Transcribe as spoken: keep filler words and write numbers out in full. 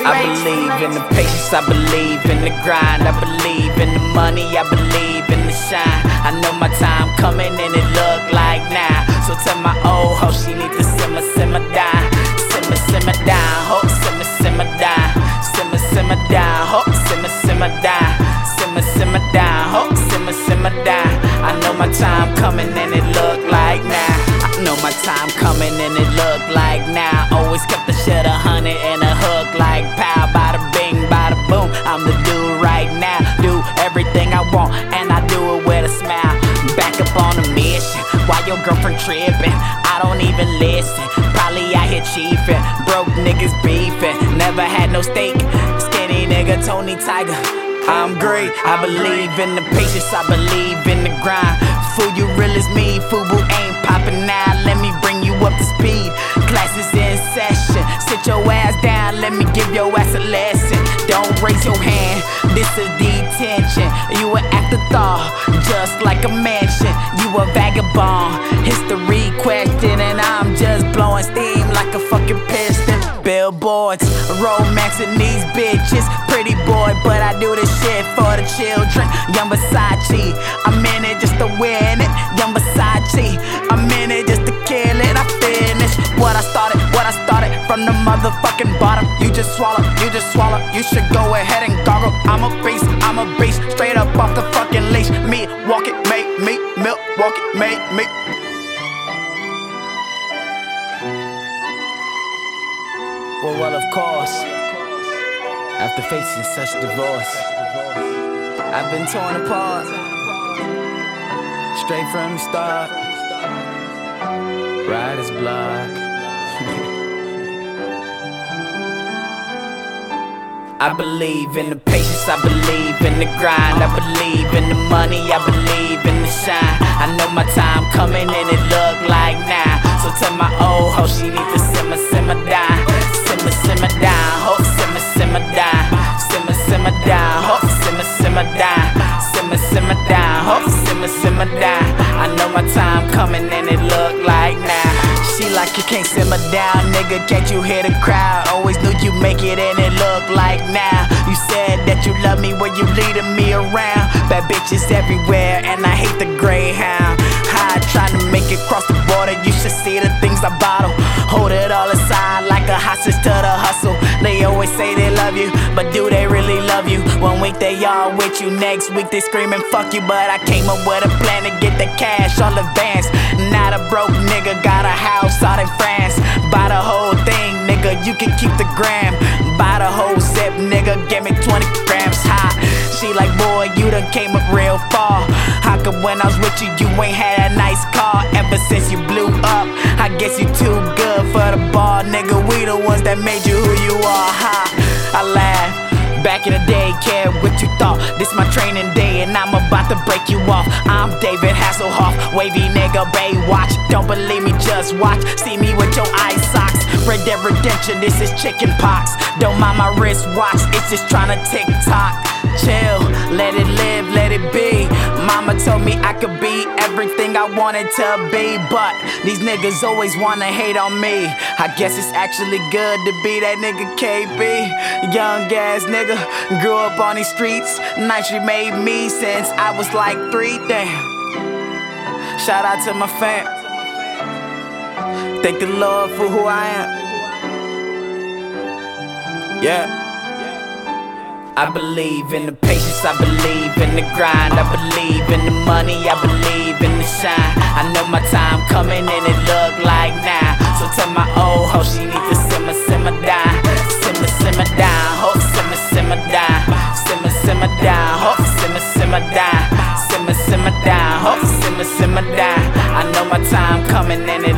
I believe in the patience, I believe in the grind, I believe in the money, I believe in the shine. I know my time coming and it look like now. So tell my old hoe she need to simmer, simmer down. Simmer, simmer down, ho, simmer, simmer down. Simmer, simmer down, ho, simmer, simmer down. Simmer, simmer down, ho, simmer, simmer down. I know my time coming and it look like now. I know my time coming and it look like now. Always kept the shit a hundred and a hook like pow. Bada bing, bada boom. I'm the dude right now. Do everything I want and I do it with a smile. Back up on a mission. Why your girlfriend tripping? I don't even listen. Probably out here chiefin'. Broke niggas beefin'. Never had no steak. Skinny nigga Tony Tiger. I'm great, I believe in the patience, I believe in the grind. Fool, you real as me, Fubu ain't poppin' now. Let me bring you up to speed. Classes in session, sit your ass down, let me give your ass a lesson. Don't raise your hand, this is detention. You an afterthought, just like a mansion. You a vagabond, history question, and I'm just blowing steam like a fucking piston. Billboards, romancing these bitches. Pretty boy, but I do this shit for the children. Young Versace, I'm in it just to win it. Young Versace, I'm in it just to kill it. I finish what I started, what I started from the motherfucking bottom. You just swallow, you just swallow. You should go ahead and goggle. I'm a beast, I'm a beast, straight up off the fucking leash. Me, walk it, make me, milk, walk it, make me. Well, well, of course, after facing such divorce, I've been torn apart, straight from the start. Writer's block. I believe in the patience, I believe in the grind, I believe in the money, I believe in the shine. I know my time coming and it look like now. So tell my old hoe she need to simmer, simmer down. Simmer, simmer down, ho, simmer, simmer down. Simmer, simmer down, ho, simmer, simmer down. Simmer, simmer down, ho, simmer, simmer down. I know my time coming and it look like now. She like you can't simmer down, nigga, can't you hear the crowd? Always knew you make it and it look like now. You said that you love me when you leading me around. Bad bitches everywhere and I hate the Greyhound. High trying to make it cross the border, you should see the things I bottle. Hold it all aside like a hostage to the hustle. They always say they love you, but do they really love you? One week they all with you, next week they screaming fuck you. But I came up with a plan to get the cash all advance. Not a broke nigga, got a house out in France. Buy the whole thing, nigga, you can keep the gram. Buy the whole zip, nigga, give me twenty grams high. She like, boy, you done came up real far. How come when I was with you, you ain't had a nice car? Ever since you blew up, I guess you too good for the ball, nigga. We the ones that made you who you are, ha. I laugh. Back in the day, care what you thought. This my training day and I'm about to break you off. I'm David Hasselhoff, wavy nigga, Baywatch. Don't believe me, just watch. See me with your eye socks. Red Dead Redemption, this is chicken pox. Don't mind my wristwatch, it's just tryna tick tock. Chill, let it live, let it be. Mama told me I could be everything I wanted to be, but these niggas always wanna hate on me. I guess it's actually good to be that nigga K B. Young ass nigga, grew up on these streets. Night she made me since I was like three, damn. Shout out to my fam. Thank the Lord for who I am. Yeah. I believe in the patience, I believe in the grind, I believe in the money, I believe in the shine. I know my time coming and it look like now. So tell my old hoe she need to simmer, simmer down. Simmer, simmer down, ho, simmer, simmer down. Simmer, simmer down, ho, simmer, simmer down. Simmer, simmer down, ho, simmer, simmer down. I know my time coming and it